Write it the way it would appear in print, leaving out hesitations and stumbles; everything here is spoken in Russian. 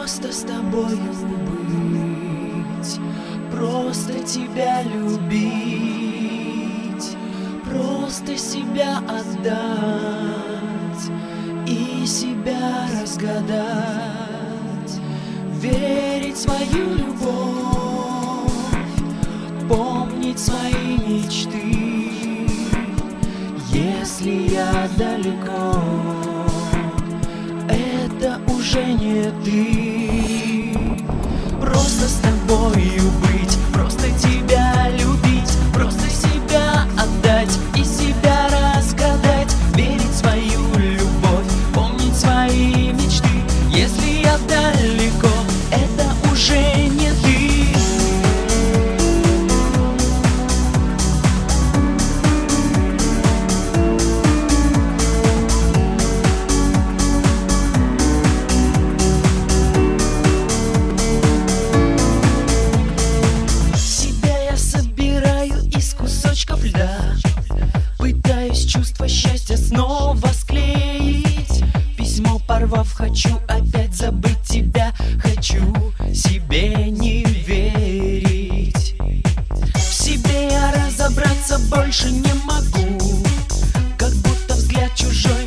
Просто с тобою быть, просто тебя любить, просто себя отдать и себя разгадать, верить в свою любовь, помнить свои мечты. Если я далеко, это уже не ты. Просто с тобою быть, просто тебя любить, просто себя отдать и себя разгадать, верить в свою любовь, помнить свои мечты. Если я далеко, это уже не ты. Льда. Пытаюсь чувство счастья снова склеить. Письмо порвав, хочу опять забыть тебя. Хочу себе не верить. В себе я разобраться больше не могу, как будто взгляд чужой